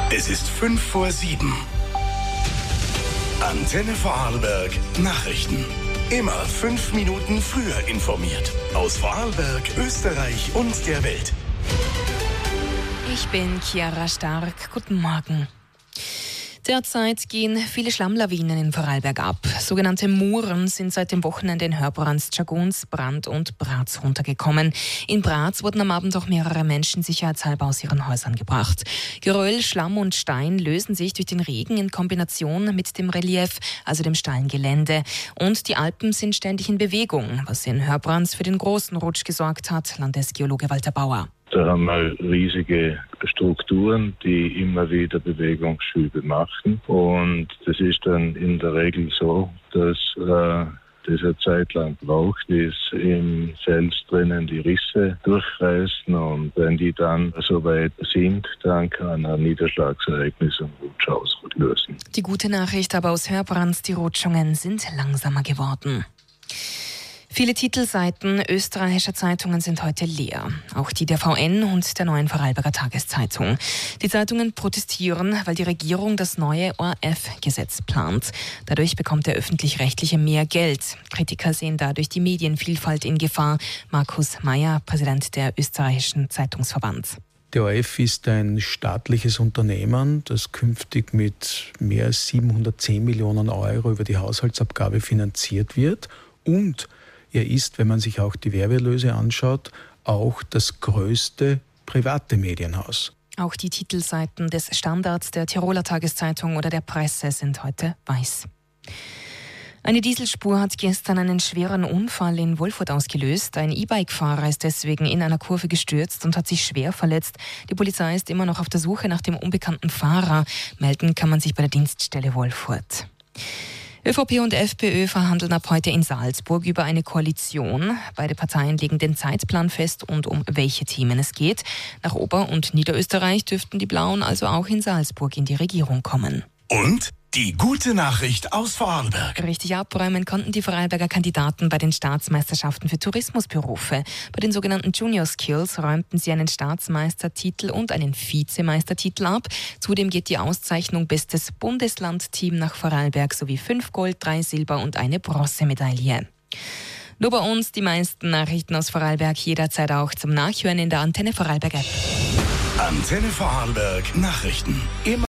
Es ist 5:05. Antenne Vorarlberg Nachrichten. Immer 5 Minuten früher informiert. Aus Vorarlberg, Österreich und der Welt. Ich bin Chiara Stark. Guten Morgen. Derzeit gehen viele Schlammlawinen in Vorarlberg ab. Sogenannte Muren sind seit dem Wochenende in Hörbrands, Tschagguns, Brand und Bratz runtergekommen. In Bratz wurden am Abend auch mehrere Menschen sicherheitshalber aus ihren Häusern gebracht. Geröll, Schlamm und Stein lösen sich durch den Regen in Kombination mit dem Relief, also dem steilen Gelände. Und die Alpen sind ständig in Bewegung, was in Hörbrands für den großen Rutsch gesorgt hat, Landesgeologe Walter Bauer. Da haben wir riesige Strukturen, die immer wieder Bewegungsschübe machen. Und das ist dann in der Regel so, dass das eine Zeit lang braucht, bis im Fels drinnen die Risse durchreißen. Und wenn die dann so weit sind, dann kann ein Niederschlagsereignis einen Rutsch auslösen. Die gute Nachricht aber aus Hörbrands, die Rutschungen sind langsamer geworden. Viele Titelseiten österreichischer Zeitungen sind heute leer. Auch die der VN und der Neuen Vorarlberger Tageszeitung. Die Zeitungen protestieren, weil die Regierung das neue ORF-Gesetz plant. Dadurch bekommt der Öffentlich-Rechtliche mehr Geld. Kritiker sehen dadurch die Medienvielfalt in Gefahr. Markus Mayer, Präsident der österreichischen Zeitungsverband. Der ORF ist ein staatliches Unternehmen, das künftig mit mehr als 710 Millionen Euro über die Haushaltsabgabe finanziert wird. Und er ist, wenn man sich auch die Werbeerlöse anschaut, auch das größte private Medienhaus. Auch die Titelseiten des Standards, der Tiroler Tageszeitung oder der Presse sind heute weiß. Eine Dieselspur hat gestern einen schweren Unfall in Wolfurt ausgelöst. Ein E-Bike-Fahrer ist deswegen in einer Kurve gestürzt und hat sich schwer verletzt. Die Polizei ist immer noch auf der Suche nach dem unbekannten Fahrer. Melden kann man sich bei der Dienststelle Wolfurt. ÖVP und FPÖ verhandeln ab heute in Salzburg über eine Koalition. Beide Parteien legen den Zeitplan fest und um welche Themen es geht. Nach Ober- und Niederösterreich dürften die Blauen also auch in Salzburg in die Regierung kommen. Und die gute Nachricht aus Vorarlberg. Richtig abräumen konnten die Vorarlberger Kandidaten bei den Staatsmeisterschaften für Tourismusberufe. Bei den sogenannten Junior Skills räumten sie einen Staatsmeistertitel und einen Vizemeistertitel ab. Zudem geht die Auszeichnung Bestes Bundeslandteam nach Vorarlberg sowie 5 Gold, 3 Silber und eine Bronzemedaille. Nur bei uns die meisten Nachrichten aus Vorarlberg jederzeit auch zum Nachhören in der Antenne Vorarlberg App. Antenne Vorarlberg Nachrichten. Immer